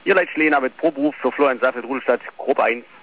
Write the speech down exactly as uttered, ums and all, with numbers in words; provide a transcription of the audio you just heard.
Ihr Leitschlehner mit Proberuf für Florian Saffel, Rudelstadt, Gruppe eins.